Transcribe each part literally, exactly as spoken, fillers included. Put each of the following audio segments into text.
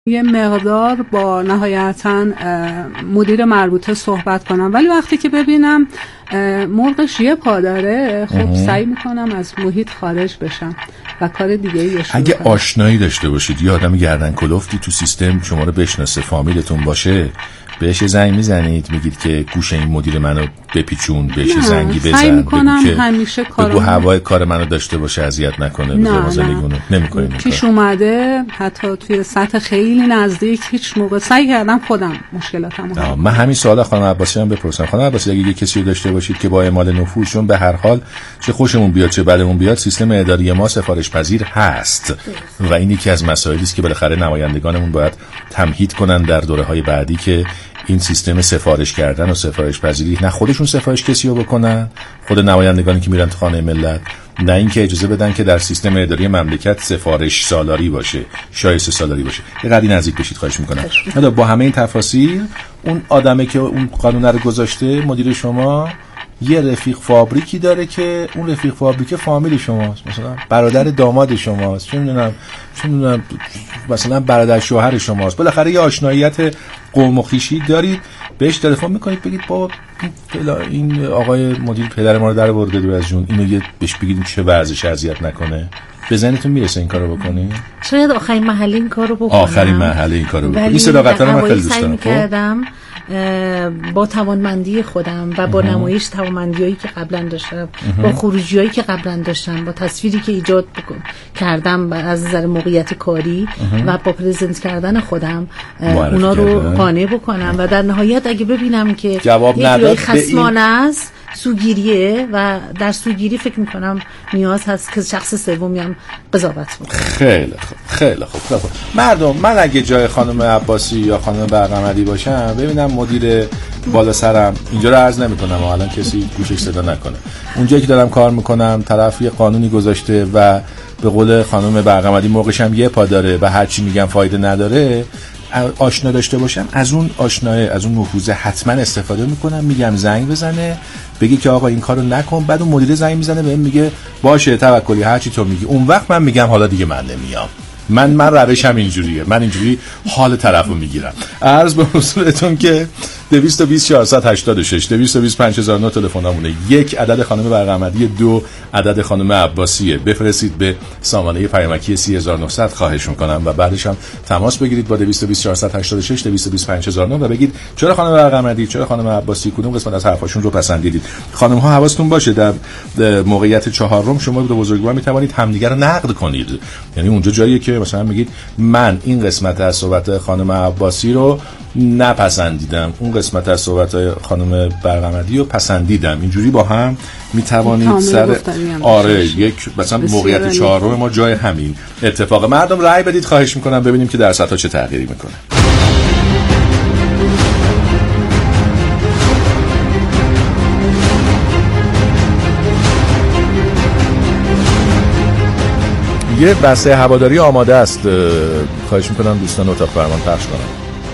یه مقدار با نهایتاً مدیر مربوطه صحبت کنم، ولی وقتی که ببینم مرغش یه پا داره، خب سعی میکنم از محیط خارج بشم و کار دیگه یه شروع اگه کنم. آشنایی داشته باشید یه آدم گردن کلفتی تو سیستم شما رو بشناسه، فامیلتون باشه، بهش زنگ میزنید میگید که گوش این مدیر منو بپیچون، بهش زنگی بزن، سعی میکنم بگو که همیشه کارو بگو هوای کار منو داشته باشه، اذیت نکنه، نه بزنگونو نمیکنیم. پیش اومده حتی توی سطح خیلی نزدیک هیچ موقع سعی کردم خودم مشکلاتمو حل کنم. من همین سوالا خانم عباسی هم بپرسم. خانم عباسی اگه یه کسی رو داشته باشید که با اعمال نفوذ، چون به هر حال چه خوشمون بیاد چه بدمون بیاد سیستم اداری ما سفارش پذیر هست و این یکی از مسائلی است که بالاخره نمایندگانمون باید تمهید کنن در دوره‌های بعدی که این سیستم سفارش کردن و سفارش پذیری نه خودشون سفارش کسی رو بکنن، خود نمایندگانی که میرن تو خانه ملت، نه اینکه اجازه بدن که در سیستم اداری مملکت سفارش سالاری باشه، شایسته سالاری باشه. یه قدری نزدیک بشید خواهش میکنم. حالا با همه این تفاصیل اون آدمه که اون قانون رو گذاشته، مدیر شما یه رفیق فابریکی داره که اون رفیق فابریک فامیل شماست، مثلا برادر داماد شماست، چه میدونم چه میدونم مثلا برادر شوهر شماست، بالاخره یه آشناییت قوم و خویشی دارید، بهش تلفن میکنید بگید بابا این آقای مدیر پدر ما رو در برده دور از جون، اینو یه بهش بگید چه وضعش، اذیت نکنه. به ذهنتون میرسه این کارو بکنی؟ شاید آخرین محله این کارو بکنم، آخرین محله این کارو بکنی. این صداقت رو من خیلی دوست دارم. کردم با توانمندی خودم و با نمایش توانمندیایی که قبلا داشتم، با خروجیایی که قبلا داشتم، با تصویری که ایجاد کردم از نظر موقعیت کاری و با پرزنت کردن خودم اونا رو قانع بکنم و در نهایت اگه ببینم که جواب نداد خصمانه است، سوگیریه و در سوگیری فکر میکنم نیاز هست که شخص سومی هم قضاوت بکنه. خیلی خوب خیلی خوب خیلی خوب. مردم، من اگه جای خانم عباسی یا خانم برقمدی باشم ببینم مدیر بالا سرم، اینجا رو عرض نمیکنم الان کسی گوشش صدا نکنه، اونجایی که دارم کار میکنم طرف یه قانونی گذاشته و به قول خانم برقمدی موقعش هم یه پا داره و هر چی میگم فایده نداره، آشنا داشته باشم، از اون آشنای از اون نفوذ حتما استفاده میکنم، میگم زنگ بزنه بگی که آقا این کارو نکن، بعد اون مدیر زنگ میزنه بهم میگه باشه توکلی هر چی تو میگی، اون وقت من میگم حالا دیگه من نمیام. من من روشم اینجوریه، من اینجوری حال طرفو میگیرم. عرض به حضورتون که دویست و بیست چهارصد و هشتاد و شش دویست و بیست پنج هزار و نه تلفنمونه. یک عدد خانم برقمدی، دو عدد خانم عباسیه. بفرستید به سامانه پیامکی سی هزار و نهصد خواهش میکنم و بعدش هم تماس بگیرید با دویست و بیست چهارصد و هشتاد و شش دویست و بیست پنج هزار و نه و بگید چرا خانم برقمدی، چرا خانم عباسی کدوم قسمت از حرفاشون رو پسندیدید. خانم ها حواستون باشه در موقعیت چهارم شما به بزرگوار میتوانید همدیگه رو نقد کنید، یعنی اونجا جاییه که مثلا میگید من این قسمت از صحبت خانم عباسی رو نپسندیدم، اون قسمت از صحبت خانم برقمدی رو پسندیدم، اینجوری با هم میتوانید سر آره یک مثلا موقعیت چهارم ما جای همین اتفاق. مردم رأی بدید خواهش میکنم ببینیم که درصدها چه تغییری میکنه. یه بسته هواداری آماده است، خواهش میکنم دوستان اتاق فرمان پخش کنم.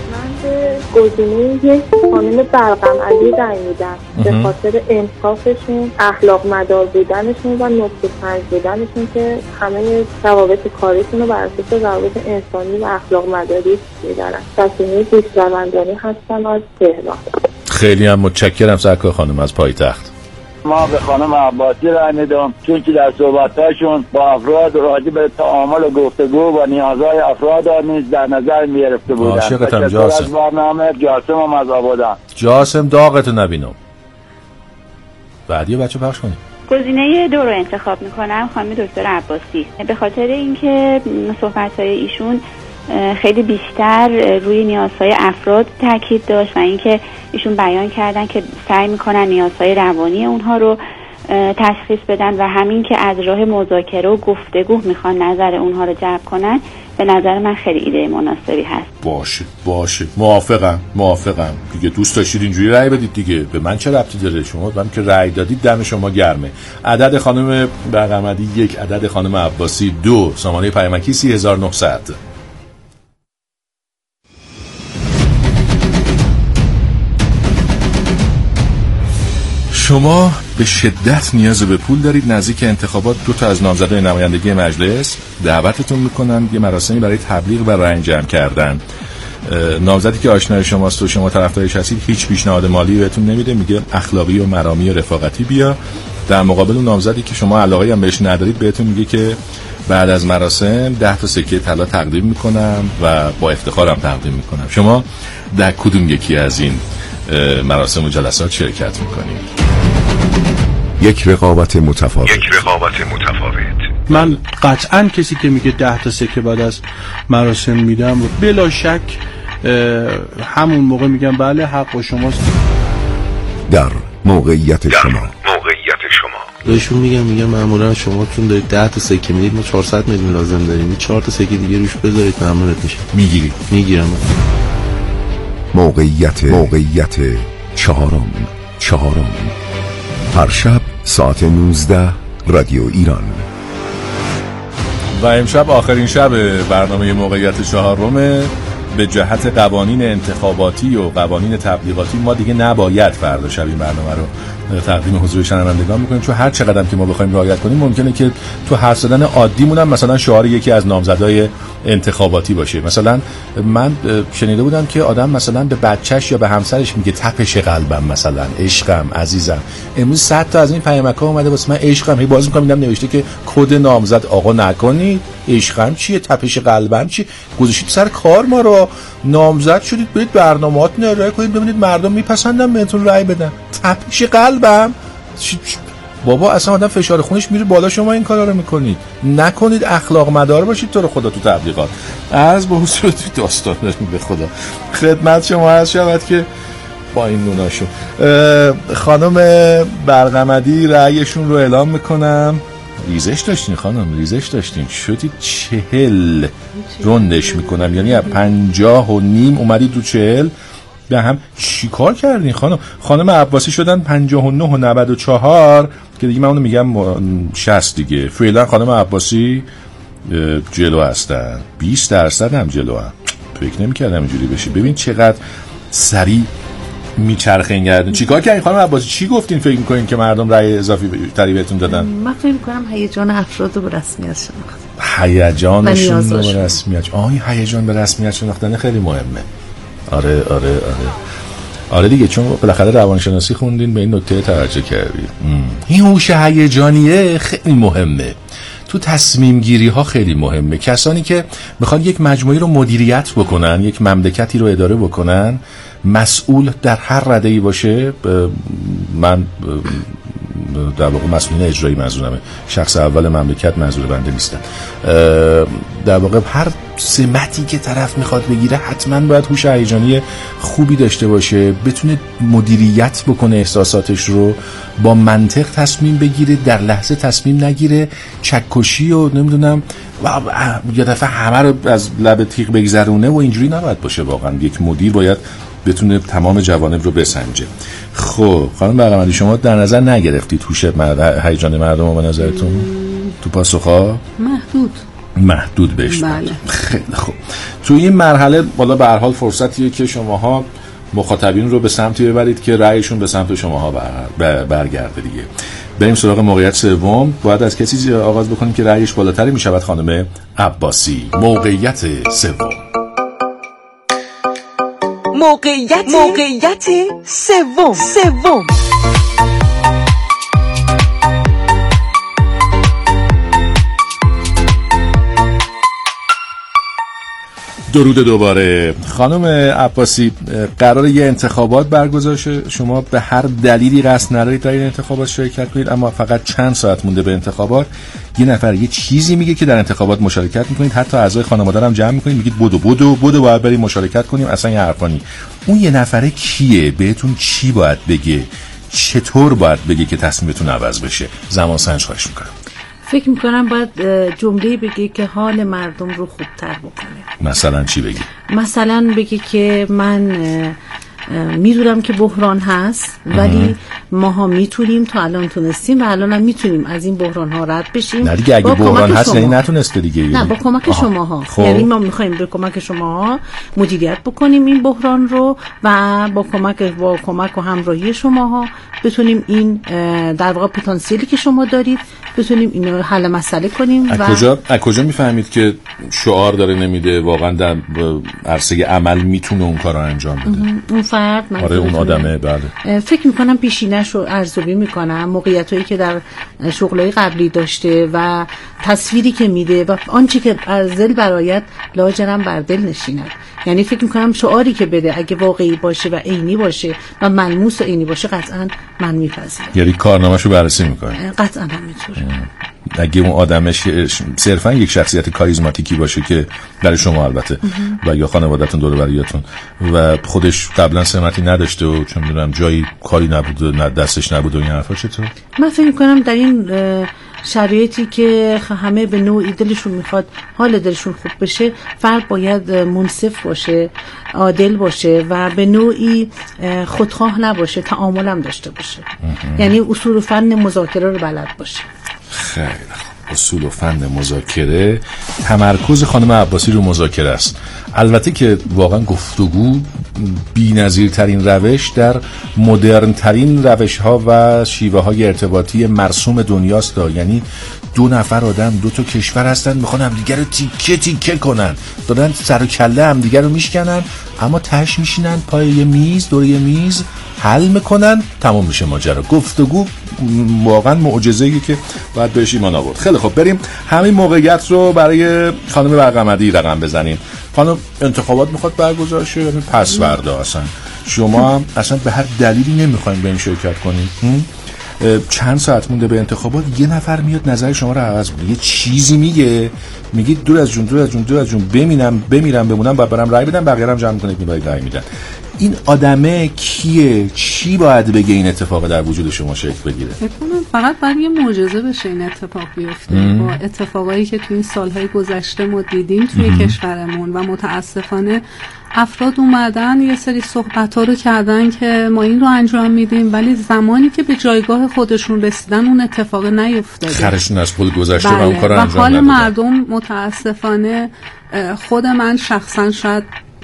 گزینه یک خانم برقمدی رای میدم به خاطر انصافشون، اخلاق مدار بودنشون و نقطه پنج بودنشون که همه روابط کاریشون رو بر اساس روابط انسانی و اخلاق مداری میدارن. تصمیم پیشروندانی هستن از تهران. خیلی هم متشکرم سرکار خانم از پایتخت. ما به خانم عباسی رای میدم چون که در صحبتاشون با افراد راجع به تعامل و گفتگو و نیازهای افراد نیز در نظر میگرفته بودن. عاشقتم جاسم. از برنامه جاسم هم از آبادان. جاسم داغتو نبینم. بعدی بچه پخش کنیم. گزینه دو رو انتخاب میکنم، خانم دکتر عباسی، به خاطر اینکه صحبت‌های ایشون خیلی بیشتر روی نیازهای افراد تاکید داشت و اینکه ایشون بیان کردن که سعی میکنن نیازهای روانی اونها رو تشخیص بدن و همین که از راه مذاکره و گفتگو میخوان نظر اونها رو جلب کنن، به نظر من خیلی ایده مناسبی هست. باشه باشه موافقم موافقم دیگه، دوست داشتید اینجوری رأی بدید دیگه، به من چه ربطی داره؟ شما من که رأی دادید دم شما گرمه. عدد خانم برقمدی یک، عدد خانم عباسی دو، سامانه پیامکی سی هزار و نهصد. شما به شدت نیاز به پول دارید. نزدیک انتخابات دو تا از نامزدای نمایندگی مجلس دعوتتون میکنن یه مراسمی برای تبلیغ و رأی جمع کردن. نامزدی که آشنای شماست و شما طرفدارش هستید هیچ پیشنهاد مالی بهتون نمیده، میگه اخلاقی و مرامی و رفاقتی بیا. در مقابل اون نامزدی که شما علاقه‌ای هم بهش ندارید بهتون میگه که بعد از مراسم ده تا سکه طلا تقدیم میکنم و با افتخارم تقدیم میکنم. شما در کدوم یکی از این مراسم و جلسات شرکت میکنید؟ یک رقابت متفاوت. یک رقابت متفاوت. من قطعاً کسی که میگه ده تا سکه بعد از مراسم میدم بلا شک همون موقع میگم بله حق با شماست. در موقعیت در شما موقعیت شما بهشون میگم میگم معمولا شما تون دارید ده تا سکه میدید، ما چهارصد میلیون لازم داریم، چهار تا سکه دیگه روش بذارید ممنونت میشه. میگیری؟ میگیرم. موقعیت موقعیت چهارم چهارم هر شب ساعت نوزده رادیو ایران. و امشب آخرین شب برنامه موقعیت چهارم. به جهت قوانین انتخاباتی و قوانین تبلیغاتی ما دیگه نباید فردا شب این برنامه رو تقدیم حضور شنوندگان میکنیم، چون هر چقدر که ما بخوایم رعایت کنیم ممکنه که تو حرف زدن عادیمون هم مثلا شعار یکی از نامزدای انتخاباتی باشه. مثلا من شنیده بودم که آدم مثلا به بچهش یا به همسرش میگه تپش قلبم، مثلا عشقم، عزیزم. امروز صد تا از این پیامک‌ها اومده واسه من عشقم، هی باز می‌کنم دیدم نوشته که کد نامزد آقا نکنید، عشقم چیه، تپش قلبم چی، گذاشتید سر کار ما رو، نامزد شدید برید برنامه‌هاتون رو ارائه کنید ببینید مردم میپسندن بهتون رأی بدن. تپش قلبم بابا، اصلا آدم فشار خونش میره بالا، شما این کارا رو میکنید. نکنید، اخلاق مدار باشید تو رو خدا تو تبلیغات. از به حضور تو داستان به خدا خدمت شما عرض شود که با این نوناشو خانم برقمدی رأیشون رو اعلام میکنم. ریزش داشتین خانم، ریزش داشتین، شدید چهل روندش میکنم، یعنی از پنجاه و نیم اومدید تو چهل. به هم چی کار کردین خانم؟ خانم عباسی شدن پنجاه و نه و نود و چهار که دیگه من اونو میگم شصت دیگه. فعلا خانم عباسی جلو هستن، بیست درصد هم جلو هم. فکر نمی‌کردم اینجوری بشه. ببین چقدر سریع میچرخه این گردن. چیکار کردین خانم عباسی؟ چی گفتین فکر می‌کنین که مردم رأی اضافی تری بهتون دادن؟ من فکر می‌کنم هیجان افراد رو به رسمیت شناختن. هیجانشون رو به رسمیت. آه این هیجان به رسمیت شناختن خیلی مهمه. آره آره آره آره دیگه، چون بالاخره روانشناسی خوندین به این نکته توجه کردید. این هوش هیجانیه خیلی مهمه تو تصمیم گیری ها، خیلی مهمه. کسانی که میخوان یک مجموعی رو مدیریت بکنن، یک مملکتی رو اداره بکنن، مسئول در هر رده‌ای باشه، من در واقع مسئولین اجرایی منظورمه، شخص اول مملکت منظور بنده نیستن، در واقع هر سمتی که طرف میخواد بگیره حتما باید هوش هیجانی خوبی داشته باشه، بتونه مدیریت بکنه احساساتش رو، با منطق تصمیم بگیره، در لحظه تصمیم نگیره، چکشی و نمیدونم و یه دفعه همه رو از لب تیغ بگذرونه و اینجوری نباید باشه. واقعا یک مدیر باید بتونه تمام جوانب رو بسنجه. خب خانم برقمدی، شما در نظر نگرفتید هوش هیجان مردم رو به نظرتون تو پاسخ‌ها؟ محدود محدود بهش. بله. خیلی خوب. تو این مرحله بالا به هر حال فرصتیه که شماها مخاطبین رو به سمتی ببرید که رأیشون به سمت شماها بر... برگرده دیگه. بریم سراغ موقعیت سوم. باید از کسی آغاز بکنیم که رأیش بالاتری میشود، خانم عباسی. موقعیت سوم. موقعیت موقعیت سوم سوم درود دوباره. خانم عباسی، قرار یه انتخابات برگزار شه، شما به هر دلیلی قصد ندارید در این انتخابات شرکت کنید، اما فقط چند ساعت مونده به انتخابات، یه نفر یه چیزی میگه که در انتخابات مشارکت میکنید، حتی اعضای خانواده هم جمع میکنید، میگید بدو بدو بدو باید بریم مشارکت کنیم، اصلا یه حرفانی. اون یه نفره کیه؟ بهتون چی باید بگه؟ چطور باید بگه که تصمیمتون عوض بشه؟ زمان سنج خواهش میکنم. فکر میکنم باید جمله بگی که حال مردم رو خوبتر بکنه. مثلا چی بگی؟ مثلا بگی که من میدونم که بحران هست، ولی ماها میتونیم، تا الان تونستیم و الان هم میتونیم از این بحران ها رد بشیم. نه دیگه اگه بحران هست یعنی نتونسته دیگه. نه با کمک شماها. یعنی ما میخوایم به کمک شماها مدیریت بکنیم این بحران رو و با کمک با کمک و همراهی شماها بتونیم این در واقع پتانسیلی که شما دارید بتونیم اینو حل مسئله کنیم. از کجا از کجا میفهمید که شعار داره نمیده، واقعا در عرصه عمل میتونه اون کارو انجام بده؟ اون فرد من آره اون آدمه. بله فکر میکنم پیشینه‌ش رو ارزیابی میکنم، موقعیتایی که در شغلای قبلی داشته و تصویری که میده و آنچه که از دل برایت لاجرم بر دل نشیند. یعنی فکر میکنم شعاری که بده اگه واقعی باشه و عینی باشه و ملموس و عینی باشه قطعا من میپذیرم. یعنی کارنامه‌شو بررسی میکنه. قطعا همینطوره. اگه اون آدمش صرفا یک شخصیت کاریزماتیکی باشه که برای شما البته و یا خانواده‌تون دور و بریاتون و خودش قبلا سمتی نداشته و چون میدونم جایی کاری نبود و نه دستش نبود و این حرفا، چطور؟ من فکر میکنم در این شرایطی که همه به نوعی دلشون میخواد حال دلشون خوب بشه، فرد باید منصف باشه، عادل باشه و به نوعی خودخواه نباشه، تعامل هم داشته باشه. یعنی اصول و فن مذاکره رو بلد باشه. خیلی خوب. اصول و فن مذاکره، تمرکز خانم عباسی رو مذاکره است. البته که واقعا گفتگو بی‌نظیرترین روش در مدرن ترین روش ها و شیوه های ارتباطی مرسوم دنیاست. یعنی دو نفر آدم دو تا کشور هستن میخوان همدیگه رو تیکه تیکه کنن، دارن سر و کله همدیگه رو میشکنن، اما تهش میشینن پای یه میز، دور یه میز حل میکنن، تمام میشه ماجرا. گفتگو واقعا معجزه‌ای که باید بهش ایمان آورد. خیلی خب بریم همین موقعیت رو برای خانم برقمدی رقم بزنیم. خانم انتخابات میخواد برگزار شه، یعنی پسوردا اصلا شما هم اصلا به هر دلیلی نمیخواین به این شرکت کنید. چند ساعت مونده به انتخابات، یه نفر میاد نظر شما رو عوض میکنه، یه چیزی میگه، میگید دور از جون دور از جون دور از جون بمینم بمیرم بمونم بعد برم رای بدم، بقیه هم جمع میکنه که باید رای میدن. این آدمه کیه؟ چی باید بگه این اتفاق در وجود شما شکل بگیره؟ فکر کنم فقط برای یه معجزه بشه این اتفاق بیفته. با اتفاقایی که تو این سالهای گذشته ما دیدیم توی ام. کشورمون و متاسفانه افراد اومدن یه سری صحبت‌ها رو کردن که ما این رو انجام میدیم، ولی زمانی که به جایگاه خودشون رسیدن اون اتفاق نیفتاده. خرشون از پول گذشته بله. و اون کار انجام ندادن. و حال مردم متاسفانه، خود من شخصا شاید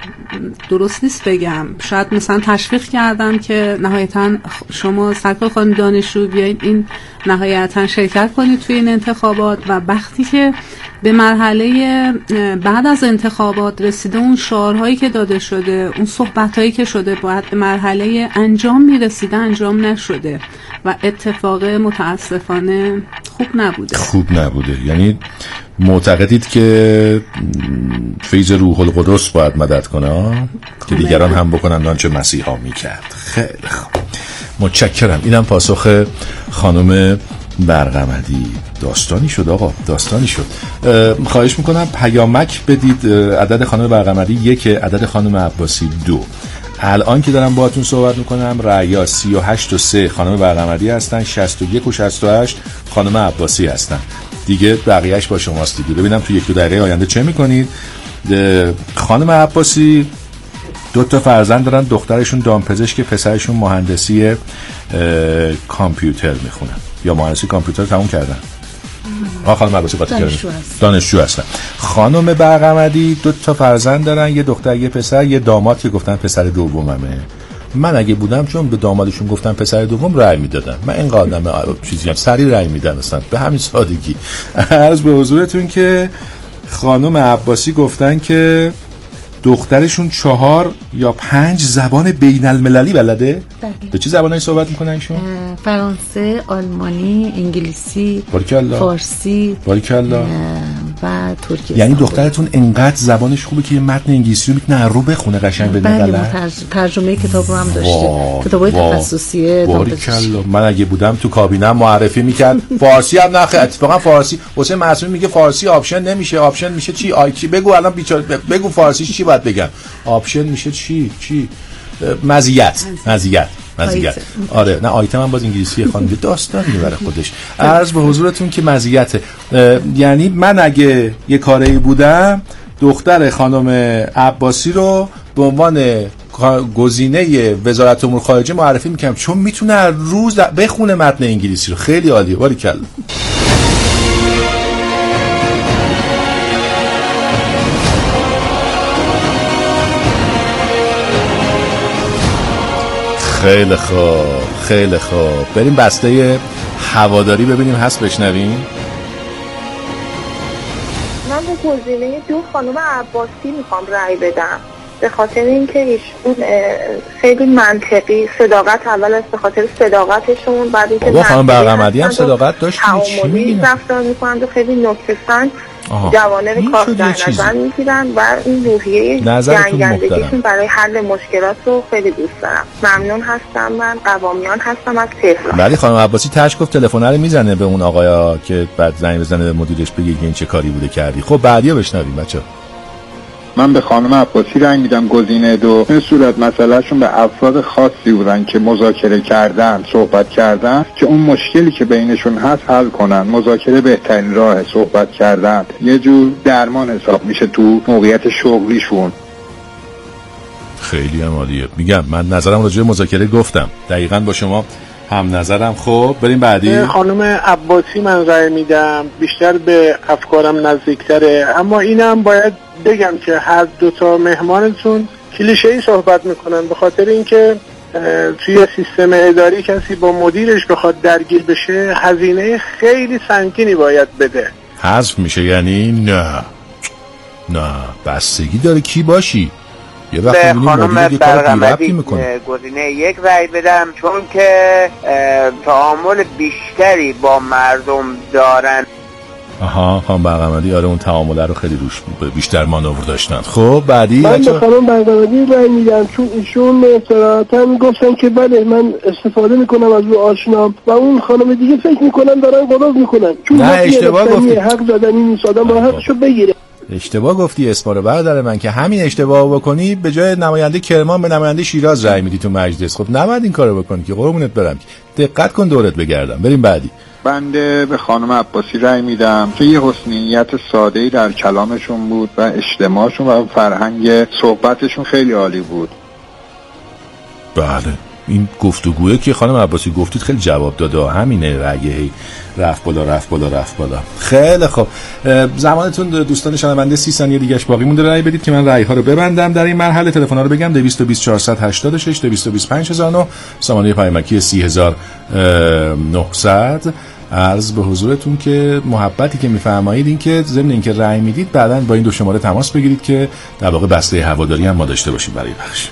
درست نیست بگم، شاید مثلا تشویق کردم که نهایتا شما سرکار خانم دانشجو بیایید این نهایتا شرکت کنید توی این انتخابات و وقتی که به مرحله بعد از انتخابات رسیده اون شعارهایی که داده شده، اون صحبتهایی که شده باید به مرحله انجام میرسیده انجام نشده و اتفاق متاسفانه خوب نبوده. خوب نبوده. یعنی معتقدید که فیض روح القدس باید مدد کنه که دیگران هم بکنن آنچه مسیحا میکرد. خیلی خوب، متشکرم. اینم پاسخ خانم برقمدی. داستانی شد آقا، داستانی شد. خواهش میکنم پیامک بدید. عدد خانم برقمدی یک، عدد خانم عباسی دو. الان که دارم باهاتون صحبت میکنم رأیا سی و هشت و سه خانم برقمدی هستن، شصت و یک و شصت و هشت خانم عباسی هستن. دیگه بقیهش با شماست دیگه. ببینم تو یک دو دقیقه آینده چه میکنید. خانم عباسی دو تا فرزند دارن، دخترشون دامپزشک، پسرشون مهندسی کامپیوتر میخونن یا مهندسی کامپیوتر تموم کردن. آ خانم عباسی قاطی کردن، دانشجو هستن. خانم برقمدی دو تا فرزند دارن، یه دختر یه پسر، یه داماد که گفتن پسر دوممه. من اگه بودم چون به دامادشون گفتن پسر دوم رأی میدادم. من این قادم چیزی هم سری رأی میدم مثلا به همین سادگی. عرض به حضورتون که خانم عباسی گفتن که دخترشون چهار یا پنج زبان بین المللی بلده. به چه زبانایی صحبت میکنن ایشون؟ فرانسه، آلمانی، انگلیسی، باریکالله، فارسی، باریکالله و ترکی. یعنی دخترتون انقدر زبانش خوبه که یه متن انگلیسی رو میتونه رو بخونه قشنگ بدون بله غلط. بله، ترجمه کتاب رو هم داشته، کتابای تخصصیه. باریکالله. من اگه بودم تو کابینه معرفی میکرد. فارسی هم نه، اتفاقا فارسی حسین معصومی میگه فارسی آپشن نمیشه. آپشن میشه چی؟ آی چی بگو الان بیچاره بگو فارسی چی باید بگم؟ آپشن میشه چی؟ چی؟ مزیت مزیت مزیت آره نه آیتم هم باز انگلیسی خانم داستان میبره خودش. عرض به حضورتون که مزیته. یعنی من اگه یه کاری بودم دختر خانم عباسی رو به عنوان گزینه وزارت امور خارجه معرفی میکنم، چون میتونه روز بخونه متن انگلیسی رو. خیلی عالیه، باریکلا. خیلی خوب، خیلی خوب. بریم بسته هواداری ببینیم هست بشنویم. من به گزینه دو خانم عباسی میخوام رأی بدم، به خاطر اینکه ایشون خیلی منطقی، صداقت اول است، به خاطر صداقتشون، بعد اینکه بابا خانم برقمدی هم صداقت داشت، چی میگین؟ رفتار میکنن و خیلی نکته‌سنج جوانب کار در نظر میگیرن و این روحیه جنگندگیشون برای حل مشکلات رو خیلی دوست دارم. ممنون هستم. من قوامیان هستم از تهران. ولی خانم عباسی تاش گفت تلفن رو میزنه به اون آقایا که بعد زنگ بزنه به مدیرش بگه که این چه کاری بوده کردی. خب بعدیا بشنویم بچه‌ها. من به خانم عباسی رنگ میدم گزینه دو. این صورت مسئلهشون به افراد خاصی بودن که مذاکره کردن، صحبت کردن که اون مشکلی که بینشون هست حل کنن. مذاکره بهترین راه صحبت کردن، یه جور درمان حساب میشه تو موقعیت شغلیشون. خیلی هم عالیه. میگم من نظرم راجع به مذاکره گفتم، دقیقاً با شما هم نظرم. خب بریم بعدی. خانم عباسی من رأی میدم، بیشتر به افکارم نزدیکتره، اما اینم باید بگم که هر دو تا مهمانتون کلیشه‌ای صحبت میکنن، به خاطر اینکه توی سیستم اداری کسی با مدیرش بخواد درگیر بشه هزینه خیلی سنگینی باید بده. حذف میشه یعنی؟ نه نه، بستگی داره کی باشی. یه وقت به خانم برقمدی گزینه یک رأی بدم، چون که تعامل بیشتری با مردم دارن. آها، خانم برقمدی آره اون تعامله رو خیلی روش بیشتر مانور داشتن. خب بعدی من به خانم برقمدی رأی میدم، چون ایشون صراحتاً گفتن که بله من استفاده میکنم از رو آشنام و اون خانم دیگه فکر میکنن دارن غلط میکنن، چون نه اشتباه گفتی، حق زدنی نیست، آدم با حقشو بگیره. اشتباه گفتی اسپاره برادر من که همین اشتباه بکنی به جای نماینده کرمان به نماینده شیراز رأی میدی تو مجلس. خب نباید این کارو بکنی که قربونت برم. دقت کن دورت بگردم. بریم بعدی. بنده به خانم عباسی رأی میدم که یه حسنیت ساده‌ای در کلامشون بود و اجتماعشون و فرهنگ صحبتشون خیلی عالی بود. بله این گفتگویی که خانم عباسی گفتید خیلی جواب داده، همینه رأیه رفت بالا رفت بالا رفت بالا. خیلی خب زمانتون دوستان شنونده سی ثانیه دیگهش باقی مونده، رأی بدید که من رأی ها رو ببندم. در این مرحله تلفن ها رو بگم: دویست و بیست چهارصد و هشتاد و شش، دویست و بیست پنج هزار و نه، سامانه پیامکی سی هزار و نهصد. عرض به حضورتون که محبتی که میفرمایید این که ضمن اینکه رأی میدید بعداً با این دو شماره تماس بگیرید که در واقع بسته هواداری هم ما داشته باشیم برای بخش.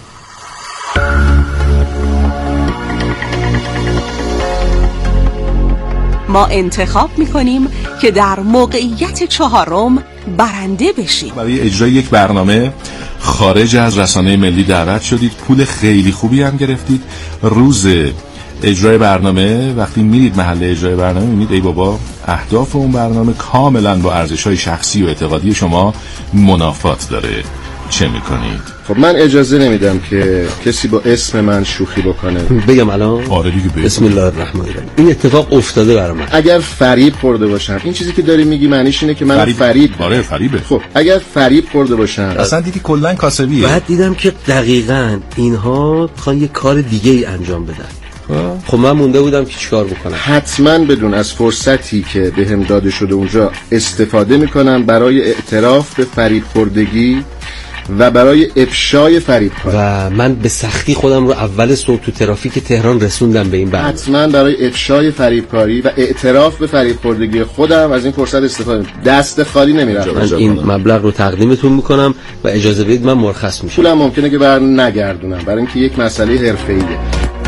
ما انتخاب میکنیم که در موقعیت چهارم برنده بشیم. برای اجرای یک برنامه خارج از رسانه ملی دعوت شدید، پول خیلی خوبی هم گرفتید. روز اجرای برنامه وقتی میرید محل اجرای برنامه میبینید ای بابا اهداف اون برنامه کاملا با ارزش‌های شخصی و اعتقادی شما منافات داره. چه میکنید؟ خب من اجازه نمیدم که کسی با اسم من شوخی بکنه. بگم الان؟ آره دیگه بگم. بسم الله الرحمن الرحیم. این اتفاق افتاده برام. اگر فریب خورده باشم، این چیزی که داری میگی معنیش اینه که من فریب, فریب آره فریبه. خب اگر فریب خورده باشم، اصلا دیدی کلا کاسبیه. بعد دیدم که دقیقاً اینها میخوان یه کار دیگه ای انجام بدن. خب من مونده بودم که چیکار بکنم. حتما بدون از فرصتی که بهم داده شده اونجا استفاده میکنم برای اعتراف به فریب خوردگی و برای افشای فریبکاری. و من به سختی خودم رو اول صبح تو ترافیک تهران رسوندم به این برنامه. حتما برای افشای فریبکاری و اعتراف به فریب‌خوردگی خودم از این فرصت استفاده می‌کنم. دست خالی نمیرم. من این مبلغ رو تقدیمتون میکنم و اجازه بدید من مرخص میشم. پولم ممکنه که بر نگردونم برای اینکه یک مسئله حرفه‌ایه.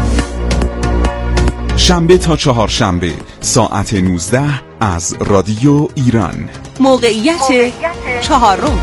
شنبه تا چهارشنبه ساعت نوزده از رادیو ایران. موقعیت چهارم.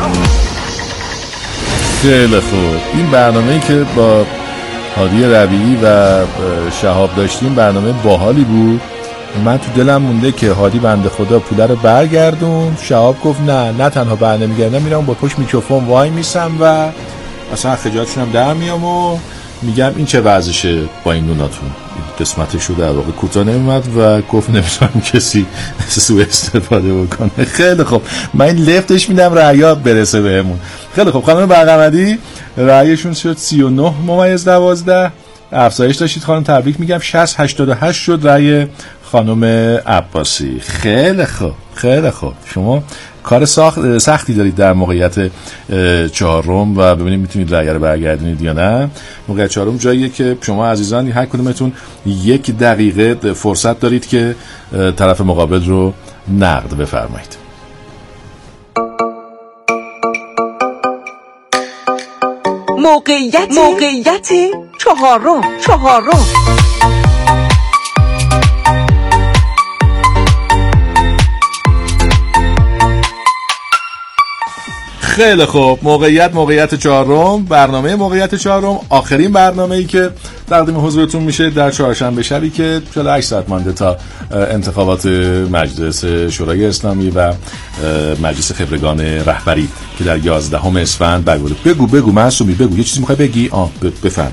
خیلی خوب. این برنامه‌ای که با هادی ربیعی و شهاب داشتیم برنامه باحالی بود. من تو دلم مونده که هادی بنده خدا پوله رو برگردون. شهاب گفت نه نه تنها برنمیگردم، میرم با پشت میکروفون وای میسم و اصلا خجالتشون هم در میام و میگم این چه وضعشه با این نوناتون. قسمتش رو در واقع کوتاه نمیمد و گفت نمیتونم کسی سوء استفاده بکنه. خیلی خوب من این لفتش میدم رعیا برسه بهمون. خیلی خوب خانم برقمدی رأیشون شد سی و نه ممیز دوازده. افزایش داشتید خانم، تبریک میگم. شصت هشتاد و هشت شد رأی خانم عباسی. خیلی خوب خیلی خوب. شما کار سخت سختی دارید در موقعیت چهارم و ببینید میتونید رأی رو برگردونید یا نه. موقعیت چهارم جاییه که شما عزیزان هر کدومتون یک دقیقه فرصت دارید که طرف مقابل رو نقد بفرمایید. موقعیت موقعیت چهارم چهارم خیلی خوب. موقعیت موقعیت چهارم، برنامه موقعیت چهارم، آخرین برنامه‌ای که تقدیم حضورتون میشه در چهارشنبه شبی که چهل و هشت ساعت مانده تا انتخابات مجلس شورای اسلامی و مجلس خبرگان رهبری که در یازدهم اسفند برگزار. بگو بگو معصومی بگو، یه چیزی میخوای بگی؟ آه بفهم.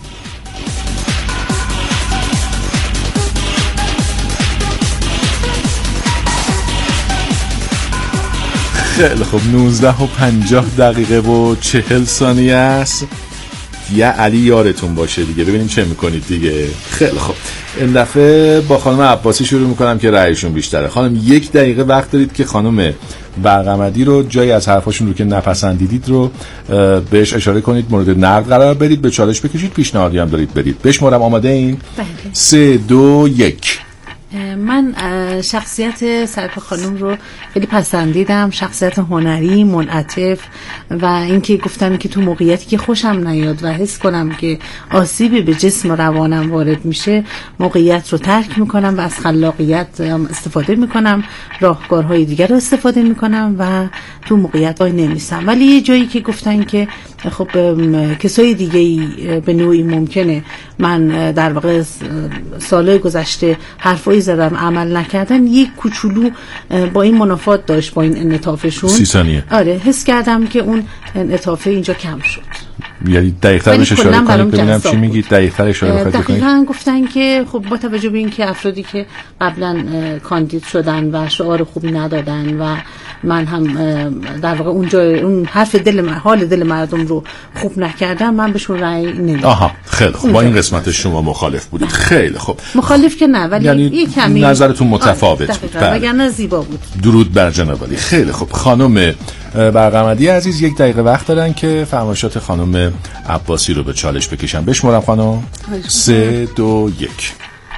خیلی خب. نوزده و پنجاه دقیقه و چهل ثانیه است. یه علی یارتون باشه دیگه، ببینیم چه میکنید دیگه. خیلی خب. این دفعه با خانم عباسی شروع میکنم که رأیشون بیشتره. خانم یک دقیقه وقت دارید که خانم برقمدی رو جایی از حرفاشون رو که نپسندیدید رو بهش اشاره کنید، مورد نقد قرار بدید، به چالش بکشید، پیشنهادی هم دارید بدید. بشمارم. آماده این؟ بله. سه دو یک. من شخصیت سرکار خانم رو خیلی پسندیدم. شخصیت هنری، منعطف و اینکه گفتن که تو موقعیتی که خوشم نیاد و حس کنم که آسیبی به جسم و روانم وارد میشه، موقعیت رو ترک میکنم و از خلاقیت استفاده میکنم، راهکارهای دیگر رو استفاده میکنم و تو موقعیت وای نمیسم. ولی یه جایی که گفتن که خب کسای دیگه به نوعی ممکنه من در واقع سالهای گذشته حرفایی زدم عمل نکردن، یک کوچولو با این منافات داشت با این انعطافشون. سی ثانیه. آره حس کردم که اون انعطافه اینجا کم شد. یعنی دقیق‌تر بهش اشاره کنید ببینم چی میگید. دقیق‌تر اشاره بکنید. دقیقاً گفتن که خب با توجه به اینکه افرادی که قبلا کاندید شدن و شعار خوبی ندادن و من هم در واقع اونجا اون حرف دل حال دل مردم رو خوب نکردم، من بهشون رأی نمیدم. آها خیلی خوب. با این قسمت شما مخالف بودید. خیلی خوب. مخالف که نه، ولی یعنی یه کمی نظرتون متفاوت بود. وگرنه زیبا بود. درود بر جناب علی. خیلی خوب. خانم برقمدی عزیز یک دقیقه وقت دارن که فرمایشات خانم عباسی رو به چالش بکشن. بشمارم خانم. سه دو یک.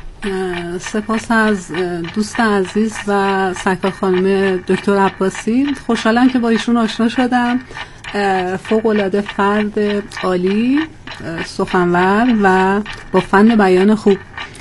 سپاس از دوست عزیز و سرکار خانم دکتر عباسی. خوشحالم که با ایشون آشنا شدم. فوق‌العاده فرد عالی، سخنور و با فن بیان خوب.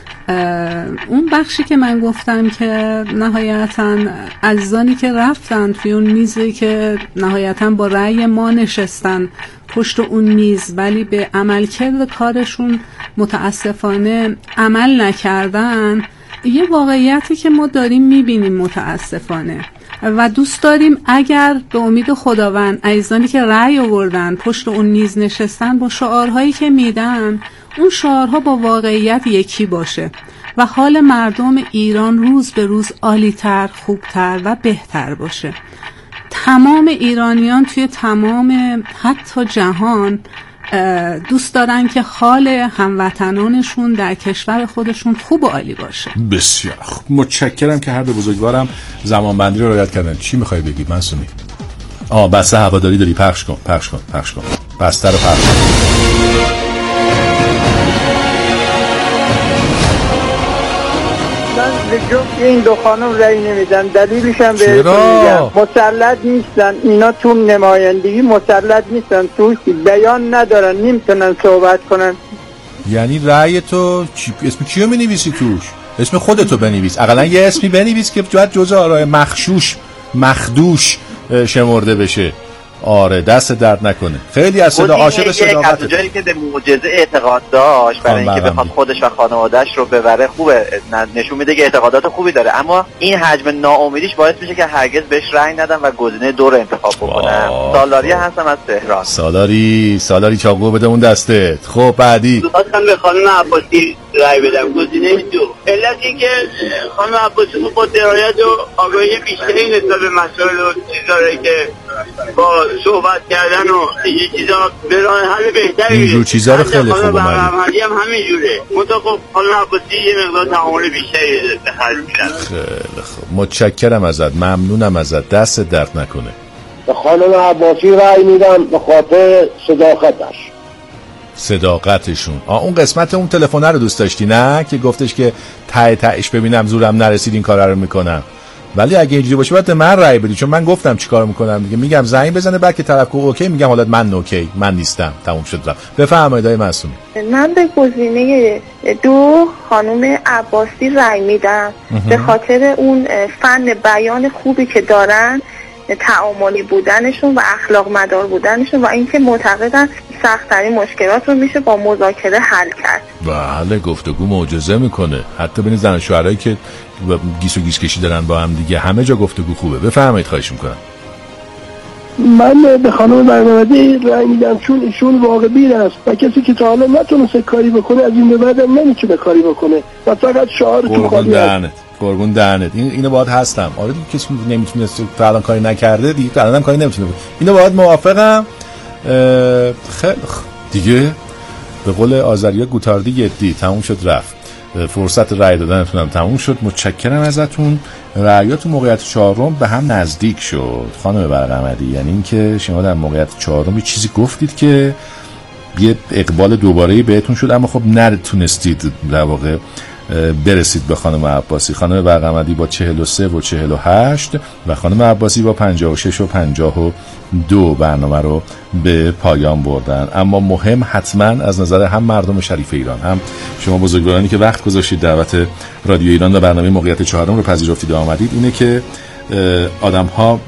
اون بخشی که من گفتم که نهایتاً عزیزانی که رفتن توی اون میزی که نهایتاً با رأی ما نشستن پشت اون میز ولی به عملکرد کارشون متاسفانه عمل نکردن، یه واقعیتی که ما داریم میبینیم متاسفانه و دوست داریم اگر به امید خداوند عزیزانی که رأی آوردن پشت اون میز نشستن با شعارهایی که میدن اون شعارها با واقعیت یکی باشه و حال مردم ایران روز به روز عالی‌تر، خوبتر و بهتر باشه. تمام ایرانیان توی تمام حتی جهان دوست دارن که حال هموطنانشون در کشور خودشون خوب و عالی باشه. بسیار خوب. متشکرم که هر دو بزرگوارم زمانبندی رو رعایت کردن. چی میخوای بگی منصومی؟ آه بسته هواداری داری، پخش کن پخش کن پخش کن بسته رو پخش کن. به جفت این دو خانم رأی نمیدن. دلیلش هم بهتون میگم، مسلط نیستن اینا، تو نمایندگی مسلط نیستن، توش بیان ندارن، نمیتونن صحبت کنن. یعنی رأی تو چی... اسم کیو مینویسی توش؟ اسم خودتو بنویس، اقلا یه اسمی بنویس که باید جزء آرای مخشوش مخدوش شمرده بشه. آره دست درد نکنه. خیلی از صدا عاشق صداقت جایی که به معجزه اعتقاد داشت برای اینکه بخواد خودش و خانواده‌اش رو ببره، خوبه، نشون میده که اعتقادات خوبی داره، اما این حجم ناامیدیش باعث میشه که هرگز بهش رأی ندن و گزینه دو رو انتخاب بکنن. سالاری هستم از تهران. سالاری سالاری چاقو بده اون دستت. خب بعدی خواستم به خانم عباسی رأی بدم، گزینه دو. علت این که خانم عباسی با درایت و آگاهی بیشتری نسبت به مسائل و چیزایی که با صحبت کردن و یه چیزا به راه حل بهتری اینجور چیزا رو خیلی خوب اومدید. خانم هم همینجوره متأخر خانم عباسی یه مقدار تعامل بیشتری به خرج می‌کنه. خیلی خوب، متشکرم ازت، ممنونم ازت، دست درد نکنه. به خانم عباسی رأی میدم به خاطر صداقتش. صداقتشون. آه اون قسمت اون تلفن رو دوست داشتی نه که گفتش که ته تهش ببینم زورم نرسید این کارا رو میکنم. ولی اگه اینجوری باشه باید من رأی بدی، چون من گفتم چیکار میکنم دیگه. میگم زنگ بزنه بعد که طرف کو اوکی میگم حالت من اوکی، من نیستم، تموم شد رفت. بفرمایید آقای معصومی. من به گزینه دو خانم عباسی رأی میدم به خاطر اون فن بیان خوبی که دارن، تعاملی بودنشون و اخلاق مدار بودنشون و اینکه معتقدن سخت‌ترین مشکلات رو میشه با مذاکره حل کرد. بله گفتگو معجزه میکنه، حتی بین زن و شوهرایی که گیس و گیس کشی دارن با هم دیگه همه جا گفتگو خوبه. بفرمایید خواهش میکنم. من به خانم برنامه‌ای رأی میدم چون ایشون واقع بین است و کسی که تا حالا نتونسته کاری بکنه از این به بعد نمیتونه کاری بکنه و فقط شعار تو خالی است. قربون دهنت. این اینو باید هستم. آره دیگه کسی نمیتونه تا الان کاری نکرده دیگه تا الان کاری نمیتونه. اینو باید موافقم. خیلی دیگه به قول آذریا گوتاردی یدی تموم شد رفت. فرصت رأی دادنتونم تموم شد. متشکرم ازتون. رأیاتون موقعیت چهارم به هم نزدیک شد خانم برقمدی، یعنی اینکه شما در موقعیت چهارم یه چیزی گفتید که یه اقبال دوباره‌ای بهتون شد، اما خب نتونستید در واقع برسید به خانم عباسی. خانم برقمدی با چهل و سه و چهل و هشت و خانم عباسی با پنجاه و شش و پنجاه و دو برنامه رو به پایان بردن. اما مهم حتما از نظر هم مردم شریف ایران، هم شما بزرگوارانی که وقت گذاشتید دعوت رادیو ایران و برنامه موقعیت چهارم رو پذیرفتید و آمدید، اینه که آدم ها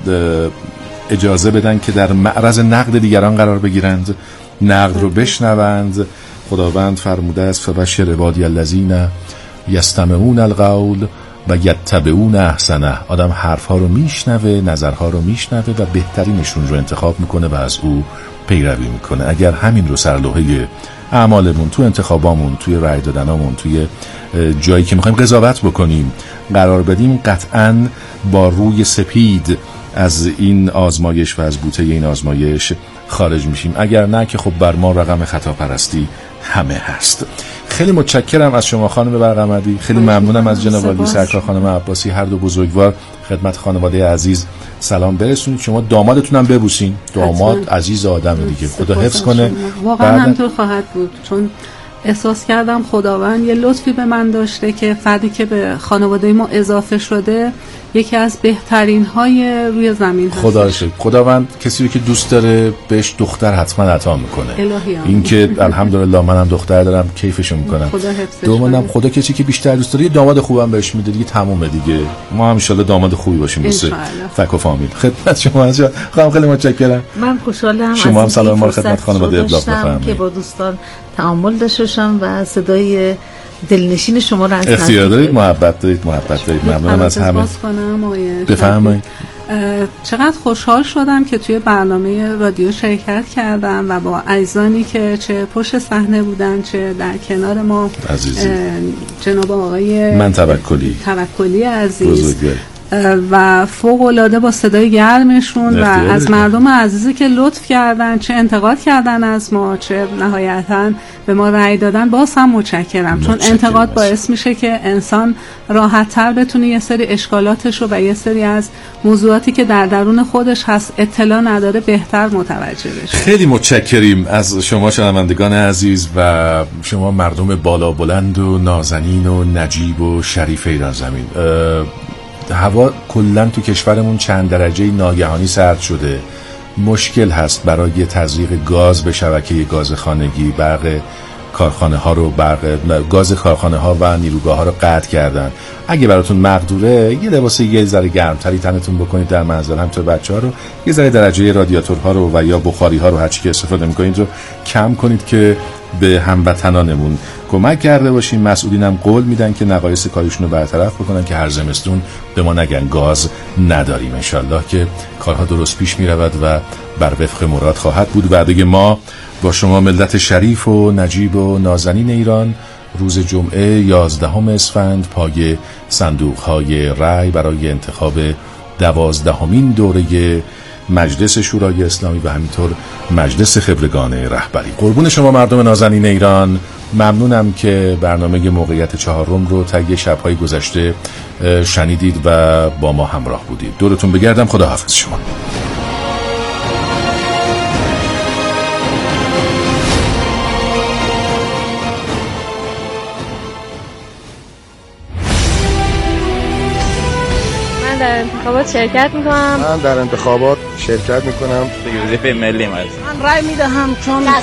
اجازه بدن که در معرض نقد دیگران قرار بگیرند، نقد رو بشنوند. خداوند فرموده است فبشر عبادی الذین یستمعون القول و یتبعون احسنه. آدم حرفها رو میشنوه، نظرها رو میشنوه و بهترینشون رو انتخاب میکنه و از او پیروی میکنه. اگر همین رو سرلوحه اعمالمون، تو انتخابامون، توی رأی دادنامون، توی جایی که میخوایم قضاوت بکنیم قرار بدیم، قطعاً با روی سپید از این آزمایش و از بوته این آزمایش خارج میشیم. اگر نه که خب بر ما رقم خطا پرستی همه هست. خیلی متشکرم از شما خانم برقمدی، خیلی ممنونم از جناب عالی سرکار خانم عباسی. هر دو بزرگوار خدمت خانواده عزیز سلام برسونید. شما دامادتونم ببوسین، داماد عزیز آدم دیگه، خدا حفظ کنه. واقعا همینطور خواهد بود، چون احساس کردم خداوند یه لطفی به من داشته که فردی که به خانواده ما اضافه شده یکی از بهترین های روی زمین هست. خدا شکر. خداوند کسی رو که دوست داره بهش دختر حتما عطا میکنه. این که الحمدلله منم دختر دارم کیفشو میکنم. خدا حفظش دومنم خدا کسی که بیشتر دوست داره یه داماد خوبم بهش میده دیگه، تمومه دیگه. ما هم ان شاء الله داماد خوبی باشیم واسه فک و فامیل. خدمت شما هستم. خانم خیلی متشکرم. من خوشحالم. شما هم سلام ما خدمت خانواده ابلاغ بفرمایید که با دوستان تعامل داشته باشم و صدای دلنشین شما را از اختیار دارید، محبت دارید، محبت دارید. ممنونم از همه. بفرمایید. چقدر خوشحال شدم که توی برنامه رادیو شرکت کردم و با عزیزانی که چه پشت صحنه بودن چه در کنار ما عزیزی. جناب آقای من توکلی توکلی عزیز بزرگوار. و فوق العاده با صدای گرمشون و از مردم عزیزی که لطف کردن، چه انتقاد کردن از ما، چه نهایتاً به ما رأی دادن، باز هم متشکرم. چون انتقاد باعث میشه که انسان راحت تر بتونه یه سری اشکالاتش رو و یه سری از موضوعاتی که در درون خودش هست اطلاع نداره بهتر متوجه بشه. خیلی متشکریم از شما شنوندگان عزیز و شما مردم بالا بلند و نازنین و نجیب و شریف ایران زمین. هوا کلن تو کشورمون چند درجه ناگهانی سرد شده. مشکل هست برای تزریق گاز به شبکه گاز خانگی. برق کارخانه ها رو برق گاز کارخانه ها و نیروگاه ها رو قطع کردن. اگه براتون مقدوره یه لباس یه ذره گرمتری تنتون بکنید در منزل، همینطور بچه‌ها رو یه ذره درجه رادیاتورها رو و یا بخاری ها رو هر چی که استفاده می‌کنید رو کم کنید که به هموطنانمون کمک کرده باشیم. مسئولینم قول میدن که نقایص کارشون رو برطرف بکنن که هر زمستون به ما نگن گاز نداریم. ان شاءالله که کارها درست پیش میرود و بر وفق مراد خواهد بود. بعد ما با شما ملت شریف و نجیب و نازنین ایران روز جمعه یازدهم اسفند پای صندوق‌های رای برای انتخاب دوازدهمین دوره مجلس شورای اسلامی و همینطور مجلس خبرگان رهبری. قربون شما مردم نازنین ایران، ممنونم که برنامه موقعیت چهارم رو طی شب‌های گذشته شنیدید و با ما همراه بودید. دورتون بگردم. خداحافظ شما. در انتخابات شرکت میکنم. من در انتخابات شرکت میکنم. به وظیفه ملی هستم. من رای میدهم چون